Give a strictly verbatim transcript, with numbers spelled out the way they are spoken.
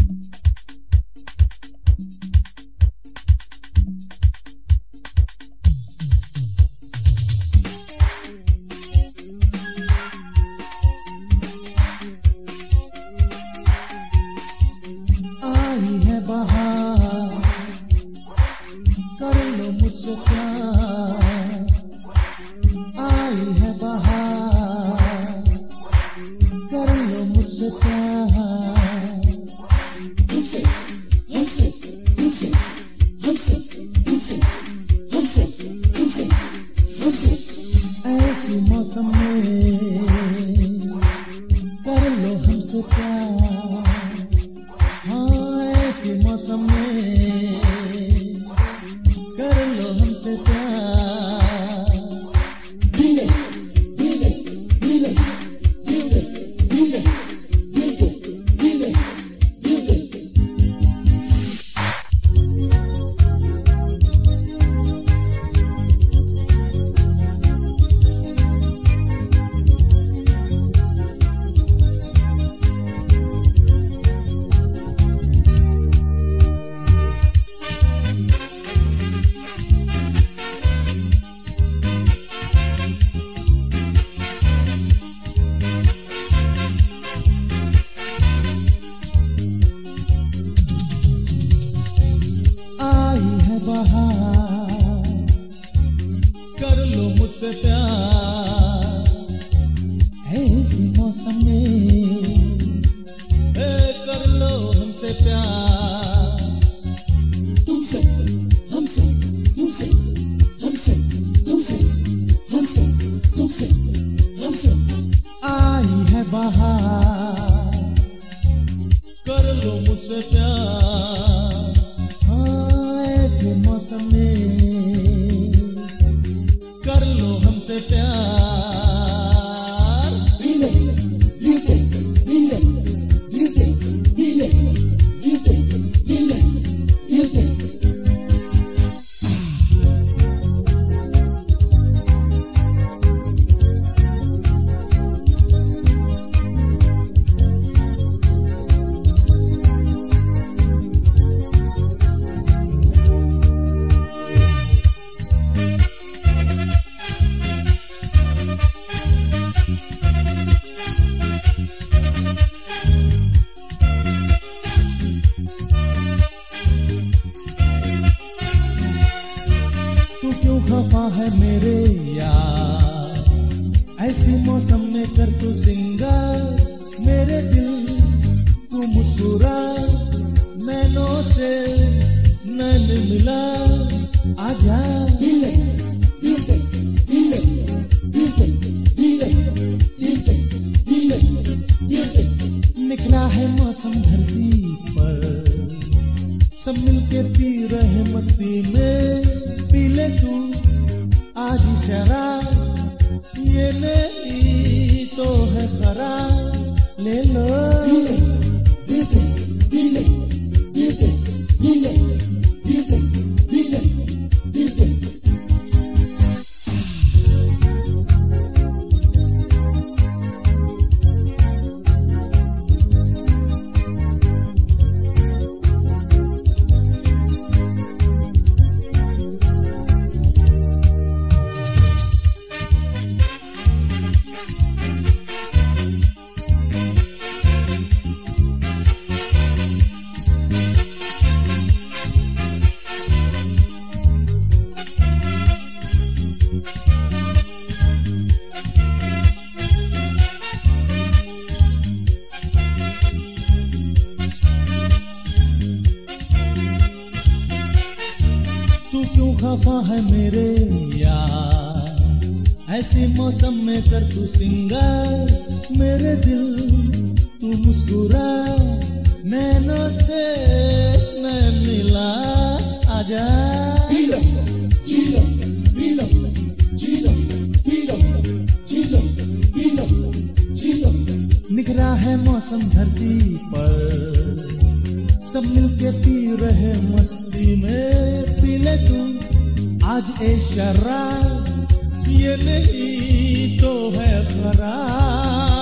ऐसी मौसम में कर लो हमसे प्यार, हाँ ऐसी मौसम में कर लो हमसे प्यार। Dile, dile, dile, dile, dile, dile, dile, dile. बहार कर लो मुझसे प्यार, ऐसी मौसम में कर लो हमसे प्यार। तुमसे हमसे तुमसे हमसे तुमसे हमसे तुमसे हमसे आई है बहार कर लो मुझसे प्यार, ऐसे मौसम में कर लो हमसे प्यार। Dile, dile, dile, dile, dile, dile, dile, dile. तू क्यों खफा है मेरे यार, ऐसी मौसम में कर तू सिंगार मेरे दिल। तू मुस्कुरा नैनों से नैन मिला, आजा। Dile, dile, dile, dile, dile, dile, dile, dile. निकला है मौसम धरती पर, सब मिलके पी रहे मस्ती में। पी ले तू आज शराब, ये नहीं तो है खराब, ले लो। Dile, dile, dile, dile, dile, dile, dile, dile. तू क्यों खफा है मेरे यार, ऐसी मौसम में कर तू सिंगार मेरे दिल। तू मुस्कुरा नैनों से नैन मिला, आजा। Dile, dile, dile, dile, dile, dile, dile, dile. निकला है मौसम धरती पर, सब मिलके पी रहे मस्ती में। पी ले तू आज ए शराब, ये नहीं तो है खराब।